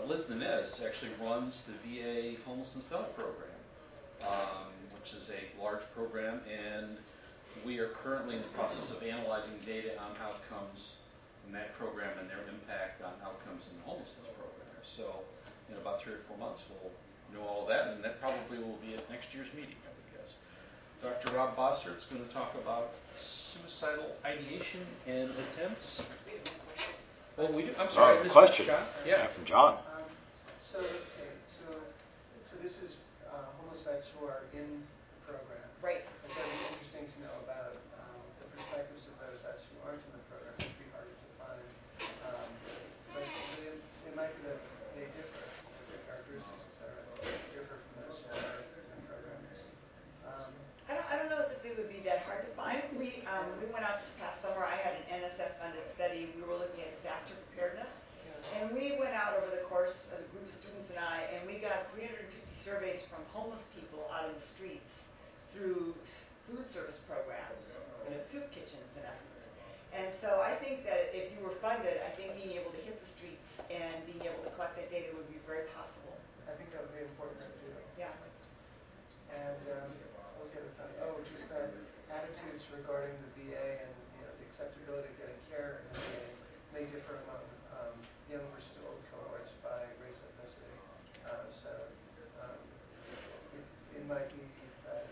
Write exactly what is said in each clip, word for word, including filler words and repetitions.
uh, Liz Nenez actually runs the V A Homelessness Health Program, um, which is a large program, and we are currently in the process of analyzing data on outcomes in that program and their impact on outcomes in the homelessness program. So in about three or four months, we'll know all of that, and that probably will be at next year's meeting, I would guess. Doctor Rob Bossert is going to talk about suicidal ideation and attempts. Well, we do. I'm sorry. Oh, question. John? Yeah. yeah, from John. Um, so let's see. So, so this is uh, homeless vets who are in the program. Right. But that'd be interesting to know about um, the perspectives of those vets who aren't in the program. It'd be harder to find. Um, but they, they might be that they differ. Their characteristics, et cetera, differ from those who are in the program. Um, I don't, I don't know if it would be that hard to find. We um, we went out this past summer. I had an N S F-funded study. We were looking at disaster preparedness. And we went out over the course of a group of students and I, and we got three hundred fifty surveys from homeless people out in the streets through food service programs, you know, soup kitchens in essence. And so I think that if you were funded, I think being able to hit the streets and being able to collect that data would be very possible. I think that would be important to do. Yeah. And um, what was the other thing? Oh, just that attitudes regarding the V A and you know, the acceptability of getting care in the V A may differ among um, young versus old cohorts by race and ethnicity. Uh, so um, it, it might be that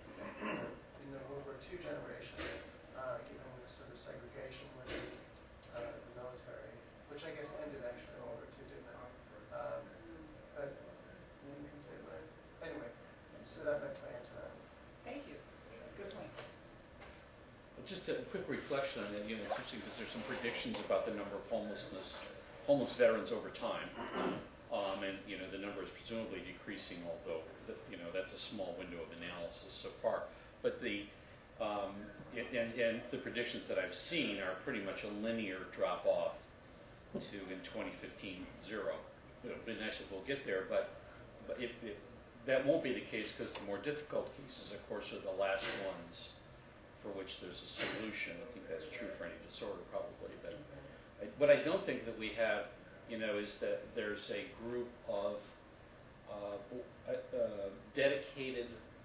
in the World War Two generation, uh, given the sort of segregation within uh, the military, which I guess ended actually in World War Two, didn't it? Um, but anyway, so that might play into that. Thank you. Good point. Just a quick reflection on that, you know, it's interesting because there's some predictions about the number of homelessness, homeless veterans over time, um, and you know the number is presumably decreasing, although the, you know that's a small window of analysis so far. But the um, and, and the predictions that I've seen are pretty much a linear drop off to in twenty fifteen zero. It would be nice if we'll get there, but but if, if that won't be the case because the more difficult cases, of course, are the last ones for which there's a solution. I think that's true for any disorder probably. But I, what I don't think that we have, you know, is that there's a group of uh, uh, dedicated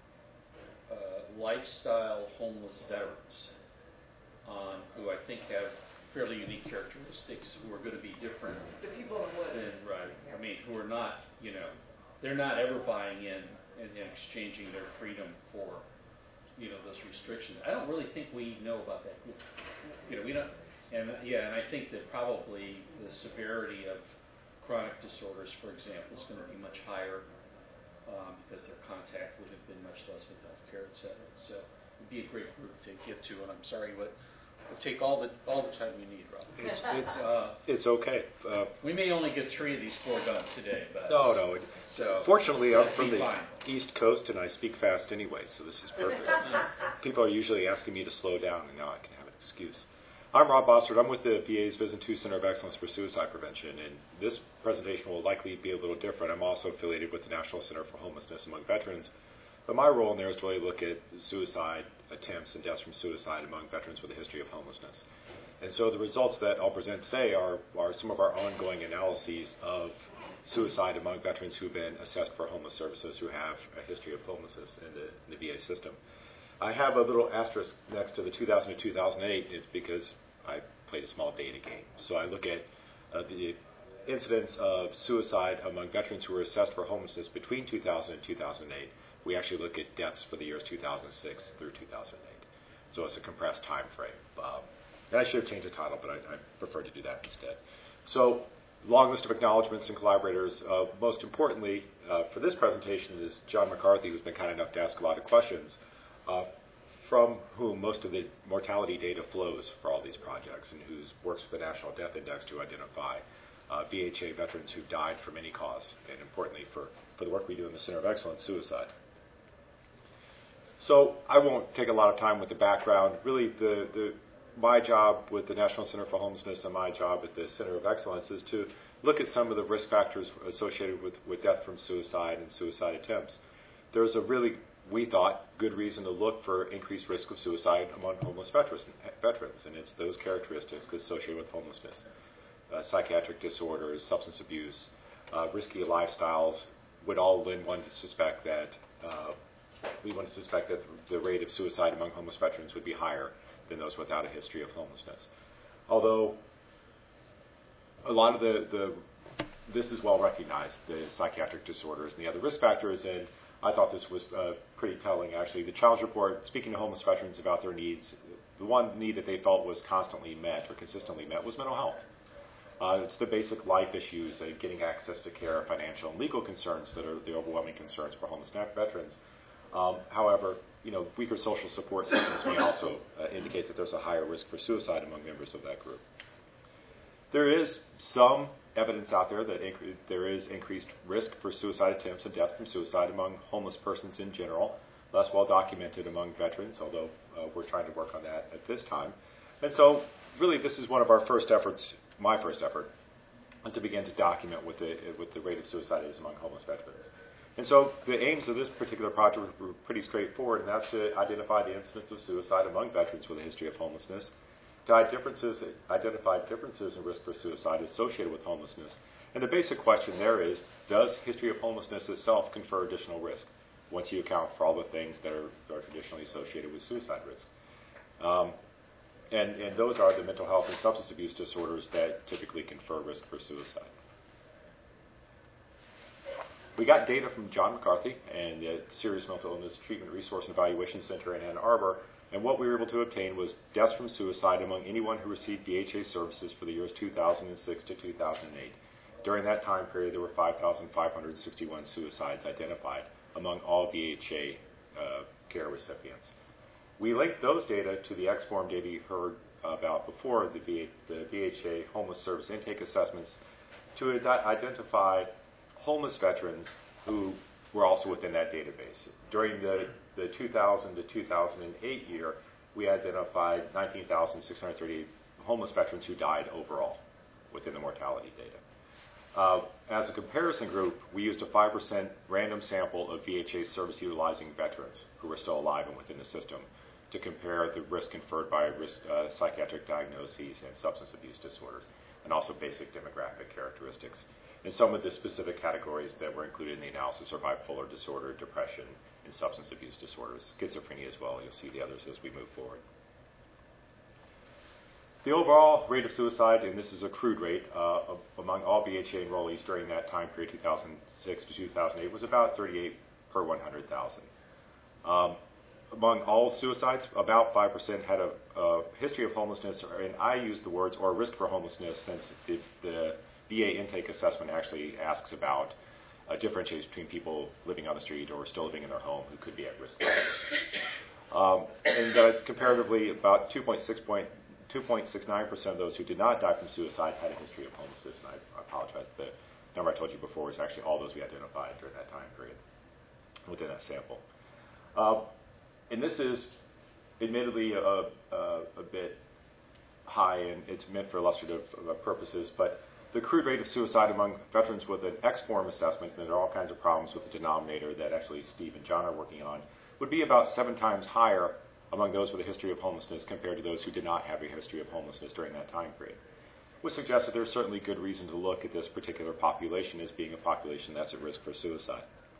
uh, lifestyle homeless veterans um, who I think have fairly unique characteristics who are going to be different. The people in the woods. Than, right. I mean, who are not, you know, they're not ever buying in and, and exchanging their freedom for you know, those restrictions. I don't really think we know about that group. You know, we don't, and yeah, and I think that probably the severity of chronic disorders, for example, is going to be much higher um, because their contact would have been much less with healthcare, et cetera. So it'd be a great group to get to, and I'm sorry, but we'll take all the all the time you need, Rob. It's it's, uh, it's okay. Uh, we may only get three of these four done today, but no, no. It, so fortunately, I'm from the fine. East Coast, and I speak fast anyway, so this is perfect. People are usually asking me to slow down, and now I can have an excuse. I'm Rob Bossert. I'm with the V A's Vision two Center of Excellence for Suicide Prevention, and this presentation will likely be a little different. I'm also affiliated with the National Center for Homelessness Among Veterans, but my role in there is to really look at suicide attempts and deaths from suicide among veterans with a history of homelessness. And so the results that I'll present today are, are some of our ongoing analyses of suicide among veterans who've been assessed for homeless services who have a history of homelessness in the, in the V A system. I have a little asterisk next to the two thousand to two thousand eight. It's because I played a small data game. So I look at uh, the incidence of suicide among veterans who were assessed for homelessness between two thousand and two thousand eight. We actually look at deaths for the years two thousand six through two thousand eight. So it's a compressed time frame. Um, and I should have changed the title, but I, I prefer to do that instead. So long list of acknowledgments and collaborators. Uh, most importantly, uh, for this presentation is John McCarthy, who's been kind enough to ask a lot of questions, uh, from whom most of the mortality data flows for all these projects, and who works with the National Death Index to identify uh, V H A veterans who died from any cause, and importantly for, for the work we do in the Center of Excellence, suicide. So I won't take a lot of time with the background. Really, the, the my job with the National Center for Homelessness and my job at the Center of Excellence is to look at some of the risk factors associated with, with death from suicide and suicide attempts. There's a really, we thought, good reason to look for increased risk of suicide among homeless veterans, veterans and it's those characteristics associated with homelessness. Uh, psychiatric disorders, substance abuse, uh, risky lifestyles would all lead one to suspect that uh, we want to suspect that the rate of suicide among homeless veterans would be higher than those without a history of homelessness. Although a lot of the, the this is well recognized, the psychiatric disorders and the other risk factors, and I thought this was uh, pretty telling, actually. The Child's Report, speaking to homeless veterans about their needs, the one need that they felt was constantly met or consistently met was mental health. Uh, it's the basic life issues, uh, getting access to care, financial and legal concerns that are the overwhelming concerns for homeless veterans. Um, however, you know, weaker social support systems may also uh, indicate that there's a higher risk for suicide among members of that group. There is some evidence out there that incre- there is increased risk for suicide attempts and death from suicide among homeless persons in general, less well documented among veterans, although uh, we're trying to work on that at this time. And so really this is one of our first efforts, my first effort, to begin to document what the, what the rate of suicide is among homeless veterans. And so the aims of this particular project were pretty straightforward, and that's to identify the incidence of suicide among veterans with a history of homelessness, to differences, identify differences in risk for suicide associated with homelessness. And the basic question there is, does history of homelessness itself confer additional risk once you account for all the things that are, that are traditionally associated with suicide risk? Um, and, and those are the mental health and substance abuse disorders that typically confer risk for suicide. We got data from John McCarthy and the Serious Mental Illness Treatment Resource and Evaluation Center in Ann Arbor, and what we were able to obtain was deaths from suicide among anyone who received V H A services for the years two thousand six to two thousand eight. During that time period, there were five thousand five hundred sixty-one suicides identified among all V H A uh, care recipients. We linked those data to the X form data you heard about before, the, v- the V H A homeless service intake assessments, to ad- identify homeless veterans who were also within that database. During the, the two thousand to two thousand eight year, we identified nineteen thousand six hundred thirty-eight homeless veterans who died overall within the mortality data. Uh, as a comparison group, we used a five percent random sample of V H A service-utilizing veterans who were still alive and within the system to compare the risk conferred by risk, uh, psychiatric diagnoses and substance abuse disorders, and also basic demographic characteristics. And some of the specific categories that were included in the analysis are bipolar disorder, depression, and substance abuse disorders, schizophrenia as well. You'll see the others as we move forward. The overall rate of suicide, and this is a crude rate, uh, among all V H A enrollees during that time period, two thousand six to two thousand eight, was about thirty-eight per one hundred thousand. Um, among all suicides, about five percent had a, a history of homelessness, or, and I use the words, or risk for homelessness, since the, the V A intake assessment actually asks about uh, differentiates between people living on the street or still living in their home who could be at risk for homelessness. Um, and uh, comparatively, about two point six nine percent of those who did not die from suicide had a history of homelessness. And I, I apologize, the number I told you before was actually all those we identified during that time period within that sample. Uh, and this is admittedly a, a, a bit high, and it's meant for illustrative uh, purposes, but the crude rate of suicide among veterans with an X form assessment, and there are all kinds of problems with the denominator that actually Steve and John are working on, would be about seven times higher among those with a history of homelessness compared to those who did not have a history of homelessness during that time period. Which suggests that there's certainly good reason to look at this particular population as being a population that's at risk for suicide.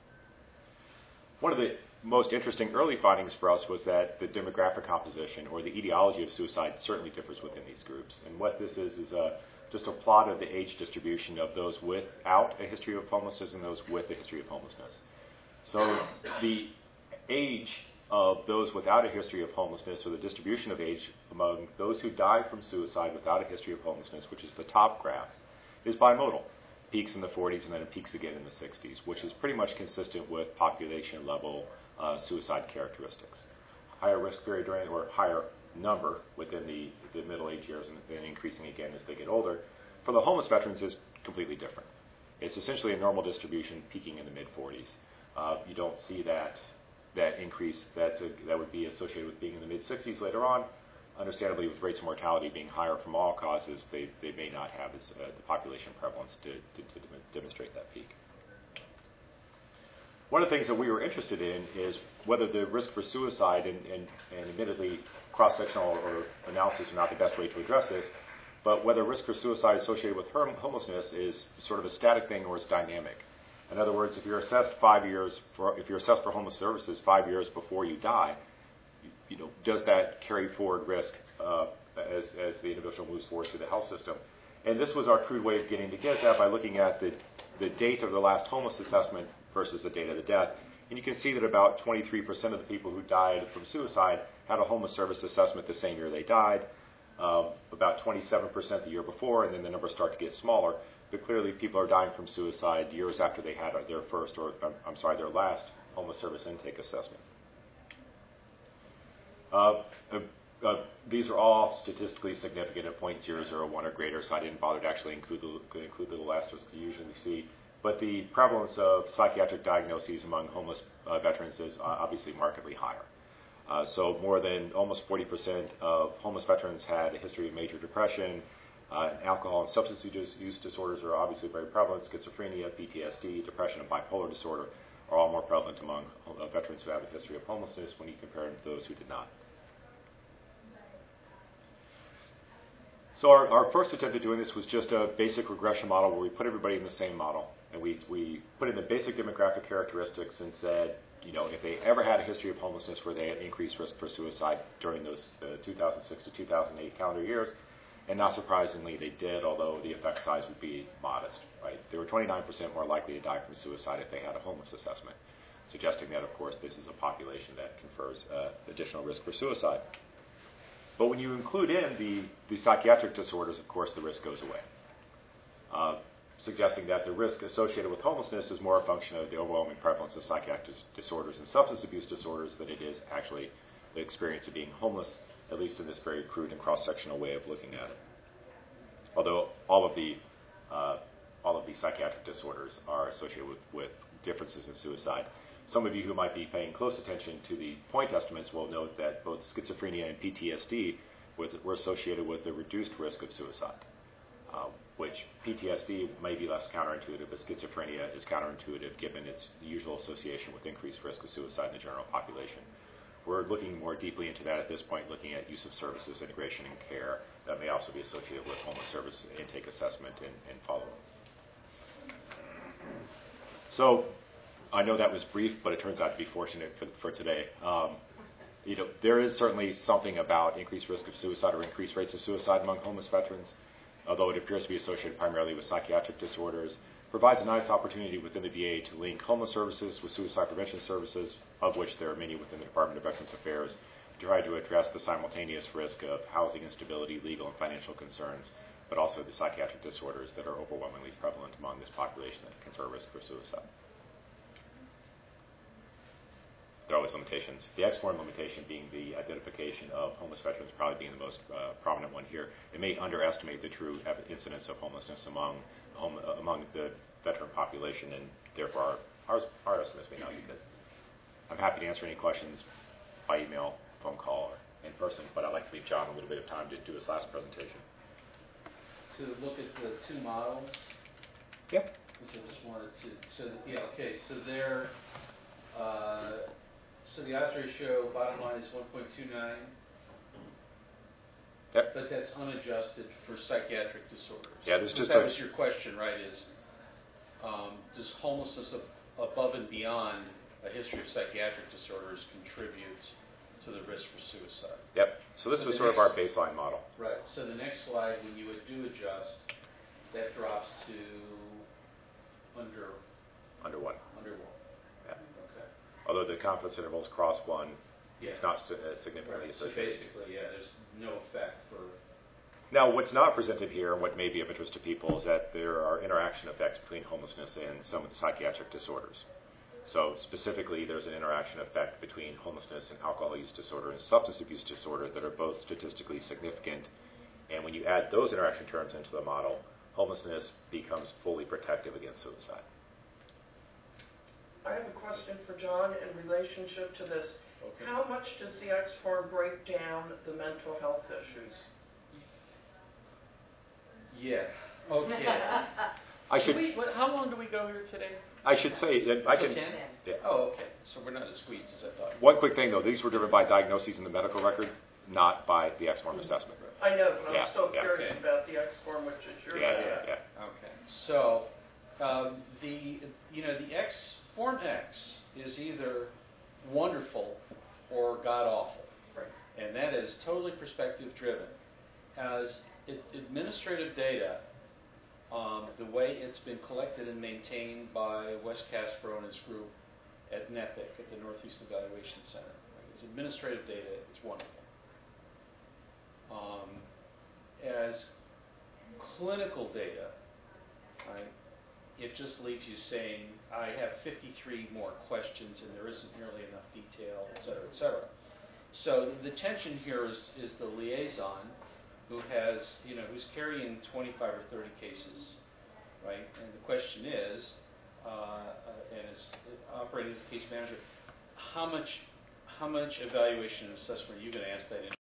One of the most interesting early findings for us was that the demographic composition or the etiology of suicide certainly differs within these groups. And what this is is a just a plot of the age distribution of those without a history of homelessness and those with a history of homelessness. So the age of those without a history of homelessness, or the distribution of age among those who die from suicide without a history of homelessness, which is the top graph, is bimodal. Peaks in the forties and then it peaks again in the sixties, which is pretty much consistent with population level uh, suicide characteristics. Higher risk period during, or higher number within the, the middle age years and then increasing again as they get older. For the homeless veterans, is completely different. It's essentially a normal distribution peaking in the mid forties. Uh, you don't see that that increase that, uh, that would be associated with being in the mid sixties later on. Understandably, with rates of mortality being higher from all causes, they, they may not have as, uh, the population prevalence to, to, to demonstrate that peak. One of the things that we were interested in is whether the risk for suicide, and, and, and admittedly cross-sectional or analysis are not the best way to address this, but whether risk for suicide associated with hom- homelessness is sort of a static thing or it's dynamic. In other words, if you're assessed five years for if you're assessed for homeless services five years before you die, you, you know, does that carry forward risk uh, as as the individual moves forward through the health system? And this was our crude way of getting to get that by looking at the the date of the last homeless assessment versus the date of the death. And you can see that about twenty-three percent of the people who died from suicide had a homeless service assessment the same year they died, um, about twenty-seven percent the year before, and then the numbers start to get smaller. But clearly people are dying from suicide years after they had their first, or um, I'm sorry, their last homeless service intake assessment. Uh, uh, uh, these are all statistically significant at zero point zero zero one or greater, so I didn't bother to actually include the, include the little asterisks you usually see. But the prevalence of psychiatric diagnoses among homeless uh, veterans is uh, obviously markedly higher. Uh, so more than almost forty percent of homeless veterans had a history of major depression. Uh, alcohol and substance use disorders are obviously very prevalent. Schizophrenia, P T S D, depression, and bipolar disorder are all more prevalent among uh, veterans who have a history of homelessness when you compare them to those who did not. So our, our first attempt at doing this was just a basic regression model where we put everybody in the same model. And we, we put in the basic demographic characteristics and said, you know, if they ever had a history of homelessness where they had increased risk for suicide during those uh, two thousand six to two thousand eight calendar years, and not surprisingly they did, although the effect size would be modest, right? They were twenty-nine percent more likely to die from suicide if they had a homeless assessment, suggesting that, of course, this is a population that confers uh, additional risk for suicide. But when you include in the, the psychiatric disorders, of course, the risk goes away, uh, suggesting that the risk associated with homelessness is more a function of the overwhelming prevalence of psychiatric disorders and substance abuse disorders than it is actually the experience of being homeless, at least in this very crude and cross-sectional way of looking at it. Although all of the uh, all of these psychiatric disorders are associated with, with differences in suicide. Some of you who might be paying close attention to the point estimates will note that both schizophrenia and P T S D was, were associated with a reduced risk of suicide, uh, which P T S D may be less counterintuitive, but schizophrenia is counterintuitive given its usual association with increased risk of suicide in the general population. We're looking more deeply into that at this point, looking at use of services, integration, and care that may also be associated with homeless service intake assessment and, and follow-up. So I know that was brief, but it turns out to be fortunate for, for today. Um, you know, there is certainly something about increased risk of suicide or increased rates of suicide among homeless veterans, although it appears to be associated primarily with psychiatric disorders. Provides a nice opportunity within the V A to link homeless services with suicide prevention services, of which there are many within the Department of Veterans Affairs, to try to address the simultaneous risk of housing instability, legal and financial concerns, but also the psychiatric disorders that are overwhelmingly prevalent among this population that confer risk for suicide. There are always limitations. The X-form limitation being the identification of homeless veterans probably being the most uh, prominent one here. It may underestimate the true incidence of homelessness among home, uh, among the veteran population, and therefore our, our, our estimates may not be good. I'm happy to answer any questions by email, phone call, or in person, but I'd like to leave John a little bit of time to do his last presentation. To look at the two models. Yep. So I just wanted to, so yeah, okay, so they're, uh, so the odds ratio bottom line is one point two nine. Yep. But that's unadjusted for psychiatric disorders. Yeah, there's just that a, was your question, right? Is um, does homelessness ab- above and beyond a history of psychiatric disorders contribute to the risk for suicide? Yep. So this So was the sort of our next- baseline model. Right. So the next slide, when you would do adjust, that drops to under Under one. under one. Yeah. Okay. Although the confidence intervals cross one, Yeah. it's not st- uh, significantly Right. So associated. basically, yeah, there's no effect for. Now, what's not presented here, and what may be of interest to people, is that there are interaction effects between homelessness and some of the psychiatric disorders. So specifically, there's an interaction effect between homelessness and alcohol use disorder and substance abuse disorder that are both statistically significant. And when you add those interaction terms into the model, homelessness becomes fully protective against suicide. I have a question for John in relationship to this. Okay. How much does the X-form break down the mental health issues? Yeah. Okay. I Do should we, what, how long do we go here today? I should say that I Till can. ten? Yeah. Oh, okay. So we're not as squeezed as I thought. One quick thing though, these were driven by diagnoses in the medical record. not by the X-form assessment. I know, but Yeah, I'm still yeah. curious Okay. about the X form, which is your. Yeah, bad. yeah, yeah. Okay, so um, the you know the X Form X is either wonderful or god awful, Right. and that is totally perspective driven. As it, administrative data, um, the way it's been collected and maintained by Wes Caspro and his group at NEPIC, at the Northeast Evaluation Center, right? It's administrative data. It's wonderful. Um, as clinical data, right, it just leaves you saying, I have fifty-three more questions and there isn't nearly enough detail, et cetera, et cetera. So the tension here is, is the liaison who has, you know, who's carrying twenty-five or thirty cases, right? And the question is, uh, uh, and is operating as a case manager, how much, how much evaluation and assessment are you going to ask that